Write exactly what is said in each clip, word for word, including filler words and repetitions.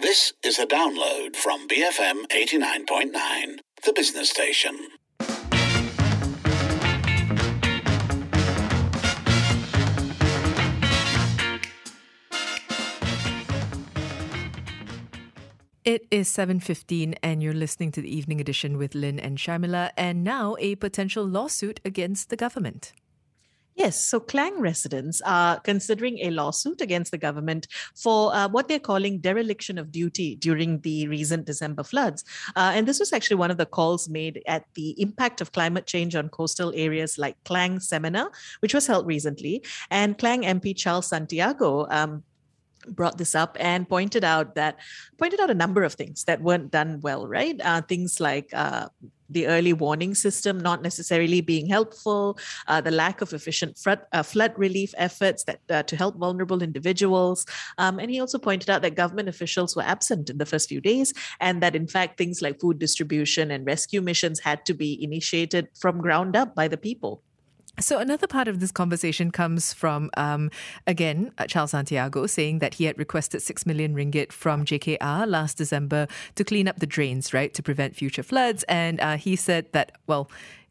This is a download from B F M eighty-nine point nine, the business station. It is seven fifteen and you're listening to the Evening Edition with Lynn and Shamila, and now a potential lawsuit against the government. Yes, so Klang residents are considering a lawsuit against the government for uh, what they're calling dereliction of duty during the recent December floods. Uh, and this was actually one of the calls made at the impact of climate change on coastal areas like Klang seminar, which was held recently. And Klang M P Charles Santiago um, brought this up and pointed out that pointed out a number of things that weren't done well, right? Uh, things like uh, the early warning system not necessarily being helpful, uh, the lack of efficient flood, uh, flood relief efforts that uh, to help vulnerable individuals. Um, and he also pointed out that government officials were absent in the first few days, and that in fact things like food distribution and rescue missions had to be initiated from ground up by the people. So another part of this conversation comes from, um, again, Charles Santiago saying that he had requested six million ringgit from J K R last December to clean up the drains, right, to prevent future floods. And uh, he said that, well,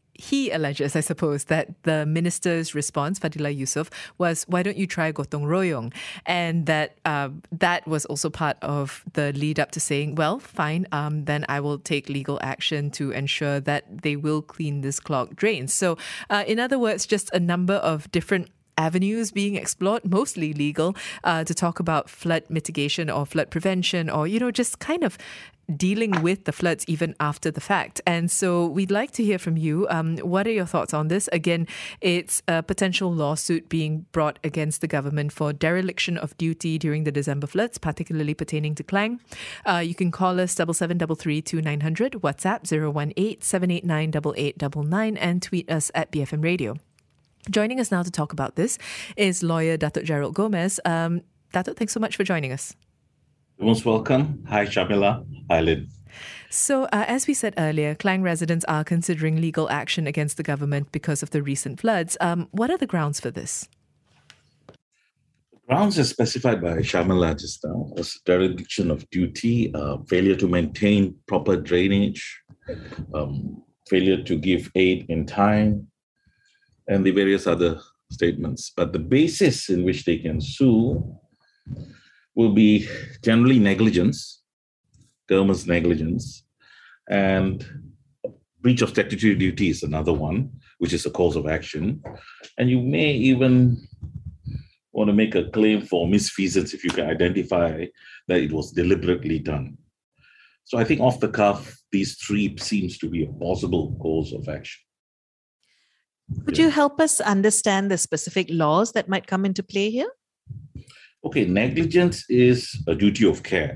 he alleges, I suppose, that the minister's response, Fadila Yusof, was, why don't you try gotong royong? And that uh, that was also part of the lead up to saying, well, fine, um, then I will take legal action to ensure that they will clean this clogged drains. So uh, in other words, just a number of different avenues being explored, mostly legal, uh, to talk about flood mitigation or flood prevention, or, you know, just kind of dealing with the floods even after the fact. And so we'd like to hear from you. Um, what are your thoughts on this? Again, it's a potential lawsuit being brought against the government for dereliction of duty during the December floods, particularly pertaining to Klang. Uh, you can call us seven seven three three two nine zero zero, WhatsApp zero one eight seven eight nine eight eight nine nine, and tweet us at B F M Radio. Joining us now to talk about this is lawyer Datuk Gerald Gomez. Um, Datuk, thanks so much for joining us. You're most welcome. Hi, Shamila. Hi, Lynn. So, uh, as we said earlier, Klang residents are considering legal action against the government because of the recent floods. Um, what are the grounds for this? The grounds are specified by Shamila just now as dereliction of duty, uh, failure to maintain proper drainage, um, failure to give aid in time, and the various other statements. But the basis in which they can sue will be generally negligence, government's negligence, and breach of statutory duty is another one, which is a cause of action. And you may even want to make a claim for misfeasance if you can identify that it was deliberately done. So I think off the cuff, these three seems to be a possible cause of action. Could yeah. you help us understand the specific laws that might come into play here? Okay, negligence is a duty of care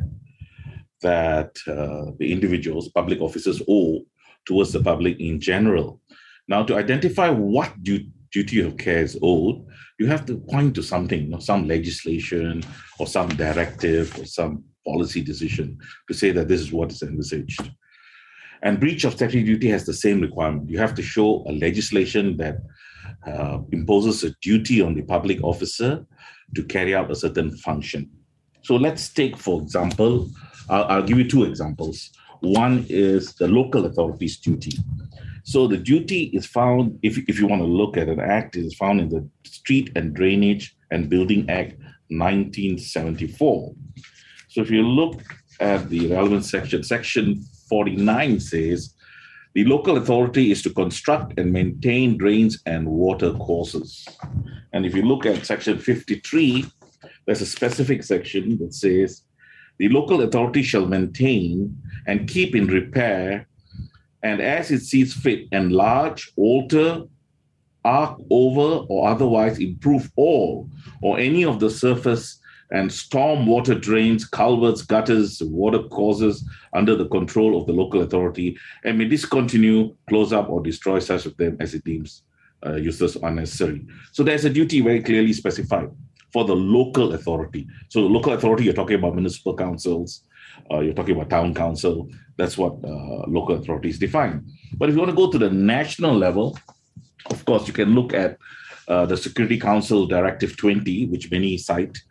that uh, the individuals, public officers owe towards the public in general. Now, to identify what du- duty of care is owed, you have to point to something, you know, some legislation or some directive or some policy decision to say that this is what is envisaged. And breach of statutory duty has the same requirement. You have to show a legislation that uh, imposes a duty on the public officer to carry out a certain function. So let's take, for example, I'll, I'll give you two examples. One is the local authority's duty. So the duty is found, if, if you want to look at an act, it is found in the Street and Drainage and Building Act nineteen seventy-four. So if you look at the relevant section, section forty-nine says, the local authority is to construct and maintain drains and water courses. And if you look at section fifty-three, there's a specific section that says, the local authority shall maintain and keep in repair, and as it sees fit, enlarge, alter, arc over, or otherwise improve all or any of the surface and storm water drains, culverts, gutters, water courses under the control of the local authority, and may discontinue, close up, or destroy such of them as it deems uh, useless or unnecessary. So there's a duty very clearly specified for the local authority. So the local authority, you're talking about municipal councils, uh, you're talking about town council. That's what uh, local authorities define. But if you want to go to the national level, of course, you can look at uh, the Security Council Directive twenty, which many cite,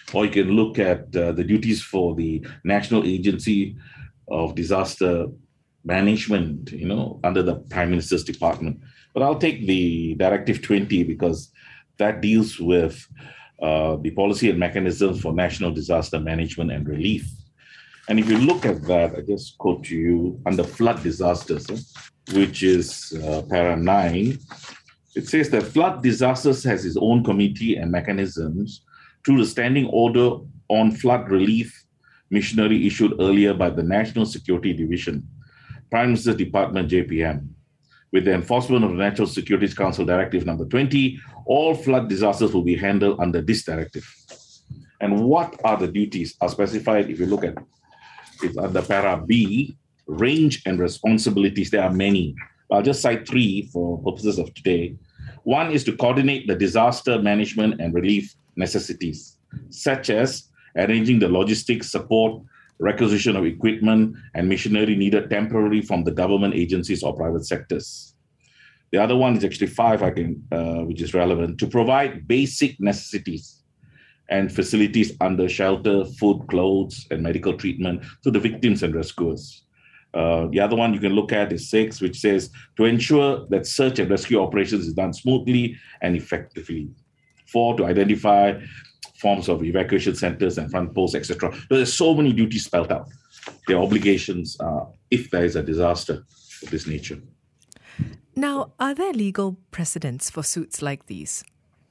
Or you can look at uh, the duties for the National Agency of Disaster Management, you know, under the Prime Minister's Department. But I'll take the Directive twenty because that deals with uh, the policy and mechanisms for national disaster management and relief. And if you look at that, I just quote to you under flood disasters, eh, which is uh, para nine, it says that flood disasters has its own committee and mechanisms through the Standing Order on Flood Relief Missionary issued earlier by the National Security Division, Prime Minister's Department, J P M. With the enforcement of the National Security Council Directive number twenty, all flood disasters will be handled under this directive. And what are the duties are specified if you look at it's under para B, range and responsibilities. There are many. I'll just cite three for purposes of today. One is to coordinate the disaster management and relief necessities, such as arranging the logistics, support, requisition of equipment and machinery needed temporarily from the government agencies or private sectors. The other one is actually five, I can, uh, which is relevant, to provide basic necessities and facilities under shelter, food, clothes, and medical treatment to the victims and rescuers. Uh, the other one you can look at is six, which says to ensure that search and rescue operations is done smoothly and effectively. Four, to identify forms of evacuation centers and front posts, et cetera. There's so many duties spelled out. Their obligations uh, if there is a disaster of this nature. Now, are there legal precedents for suits like these?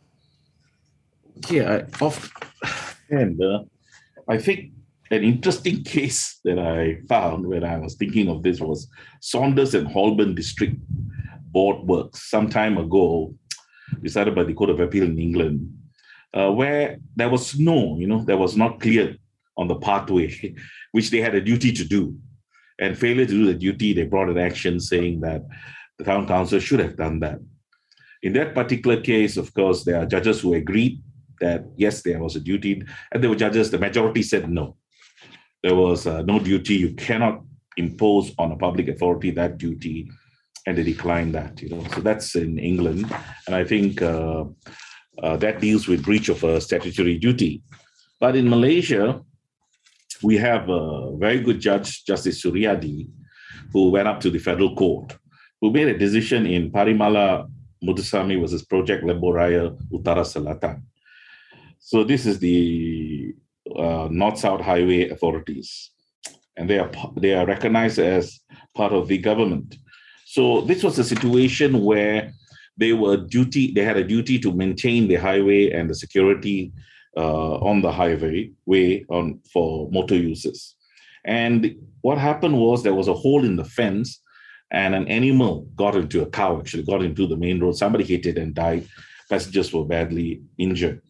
Yeah, I, off, and uh, I think an interesting case that I found when I was thinking of this was Saunders and Holborn District Board Works some time ago, decided by the Court of Appeal in England, uh, where there was snow, you know, that was not cleared on the pathway, which they had a duty to do. And failure to do the duty, they brought an action saying that the town council should have done that. In that particular case, of course, there are judges who agreed that, yes, there was a duty, and there were judges, the majority said no. There was uh, no duty. You cannot impose on a public authority that duty, and they declined that. You know, so that's in England, and I think uh, uh, that deals with breach of a statutory duty. But in Malaysia, we have a very good judge, Justice Suryadi, who went up to the federal court, who made a decision in Parimala Muthuswamy versus Project Lebuh Raya Utara Selatan. So this is the uh, North-South Highway authorities, and they are they are recognized as part of the government. So this was a situation where they were duty they had a duty to maintain the highway and the security uh, on the highway way on for motor users. And what happened was there was a hole in the fence, and an animal got into a cow actually got into the main road. Somebody hit it and died. Passengers were badly injured.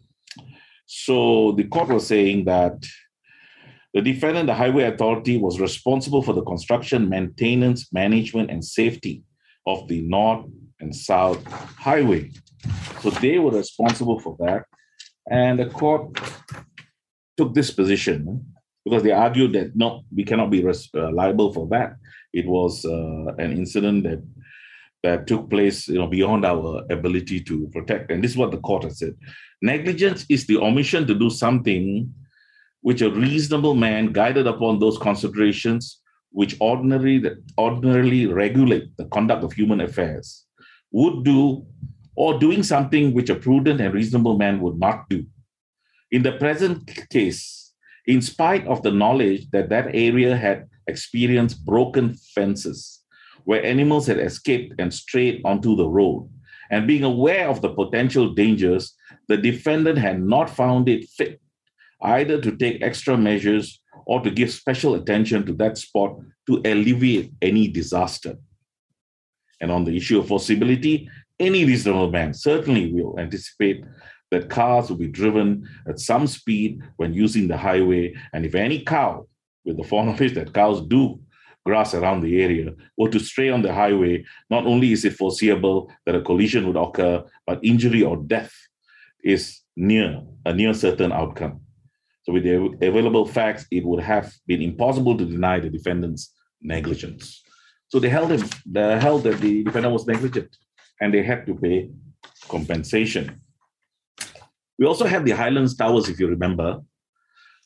So the court was saying that the defendant, the highway authority, was responsible for the construction, maintenance, management, and safety of the North and South Highway. So they were responsible for that. And the court took this position because they argued that, no, we cannot be res- uh, liable for that. It was uh, an incident that that took place, you know, beyond our ability to protect. And this is what the court has said. Negligence is the omission to do something which a reasonable man, guided upon those considerations which ordinarily, ordinarily regulate the conduct of human affairs, would do, or doing something which a prudent and reasonable man would not do. In the present case, in spite of the knowledge that that area had experienced broken fences, where animals had escaped and strayed onto the road, and being aware of the potential dangers, the defendant had not found it fit either to take extra measures or to give special attention to that spot to alleviate any disaster. And on the issue of forcibility, any reasonable man certainly will anticipate that cars will be driven at some speed when using the highway, and if any cow, with the foreknowledge that cows do grass around the area, or to stray on the highway, not only is it foreseeable that a collision would occur, but injury or death is near, a near certain outcome. So with the available facts, it would have been impossible to deny the defendant's negligence. So they held him, they held that the defendant was negligent, and they had to pay compensation. We also have the Highlands Towers, if you remember,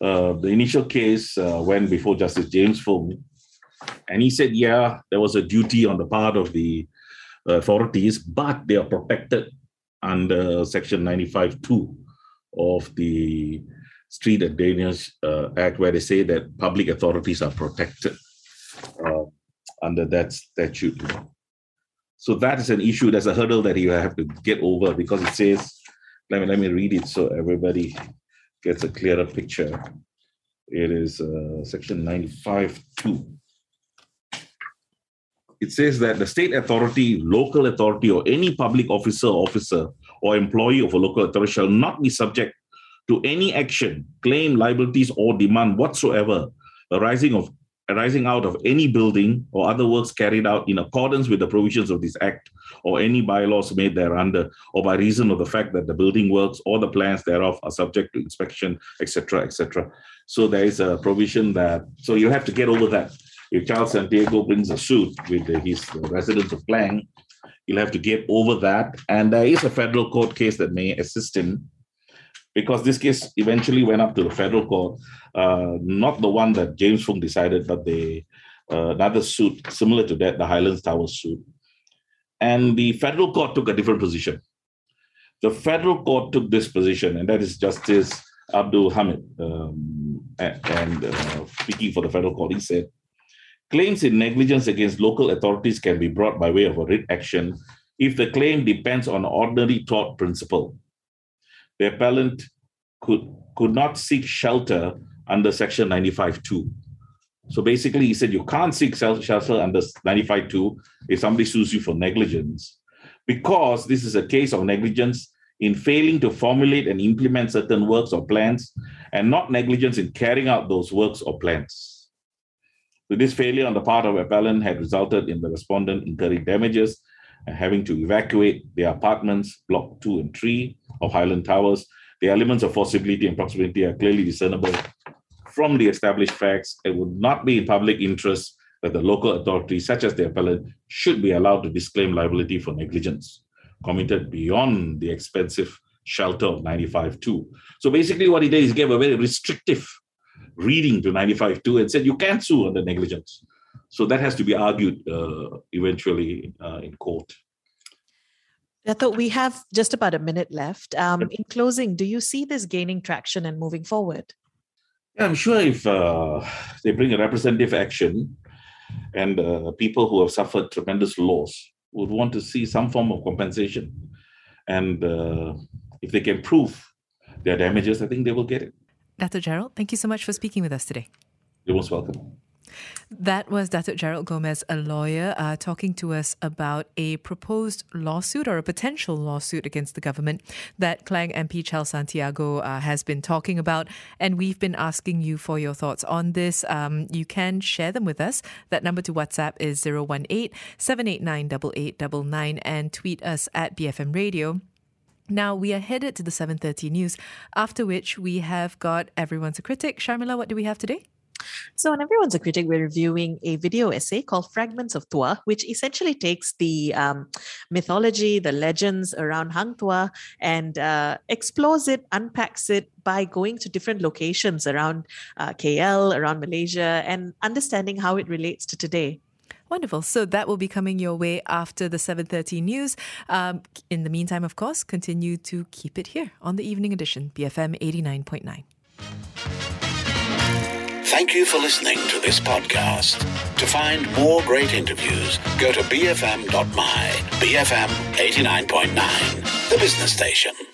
uh, the initial case uh, went before Justice James Fung, and he said, yeah, there was a duty on the part of the authorities, but they are protected under Section ninety-five two of the Street and Drainage uh, Act, where they say that public authorities are protected uh, under that statute. So that is an issue. There's a hurdle that you have to get over, because it says, let me, let me read it so everybody gets a clearer picture. It is uh, Section ninety-five two. It says that the state authority, local authority, or any public officer, officer, or employee of a local authority shall not be subject to any action, claim, liabilities, or demand whatsoever arising of arising out of any building or other works carried out in accordance with the provisions of this Act, or any bylaws made thereunder, or by reason of the fact that the building works or the plans thereof are subject to inspection, et cetera, et cetera. So there is a provision that, so you have to get over that. If Charles Santiago brings a suit with the, his the residents of Klang, he'll have to get over that. And there is a federal court case that may assist him, because this case eventually went up to the federal court, uh, not the one that James Fung decided, but the uh, another suit similar to that, the Highlands Towers suit. And the federal court took a different position. The federal court took this position, and that is Justice Abdul Hamid. Um, and uh, speaking for the federal court, he said, claims in negligence against local authorities can be brought by way of a writ action if the claim depends on ordinary tort principle. The appellant could, could not seek shelter under Section ninety-five two. So basically, he said you can't seek shelter under ninety-five two if somebody sues you for negligence, because this is a case of negligence in failing to formulate and implement certain works or plans, and not negligence in carrying out those works or plans. So this failure on the part of appellant had resulted in the respondent incurring damages and having to evacuate their apartments, block two and three of Highland Towers. The elements of forcibility and proximity are clearly discernible from the established facts. It would not be in public interest that the local authorities, such as the appellant, should be allowed to disclaim liability for negligence committed beyond the expensive shelter of ninety-five two. So basically what he did is he gave a very restrictive reading to ninety-five two and said you can't sue under negligence. So that has to be argued uh, eventually uh, in court. Dato', we have just about a minute left. Um, in closing, do you see this gaining traction and moving forward? Yeah, I'm sure if uh, they bring a representative action, and uh, people who have suffered tremendous loss would want to see some form of compensation. And uh, if they can prove their damages, I think they will get it. Dato' Gerald, thank you so much for speaking with us today. You're most welcome. That was Dato' Gerald Gomez, a lawyer, uh, talking to us about a proposed lawsuit or a potential lawsuit against the government that Klang M P Charles Santiago uh, has been talking about. And we've been asking you for your thoughts on this. Um, you can share them with us. That number to WhatsApp is zero one eight, seven eight nine, eight eight nine nine and tweet us at B F M Radio. Now, we are headed to the seven thirty news, after which we have got Everyone's a Critic. Sharmila, what do we have today? So on Everyone's a Critic, we're reviewing a video essay called Fragments of Tua, which essentially takes the um, mythology, the legends around Hang Tuah and uh, explores it, unpacks it by going to different locations around uh, K L, around Malaysia, and understanding how it relates to today. Wonderful. So that will be coming your way after the seven thirty news. Um, in the meantime, of course, continue to keep it here on the Evening Edition, B F M eighty-nine point nine. Thank you for listening to this podcast. To find more great interviews, go to b f m dot my. B F M eighty-nine point nine, the business station.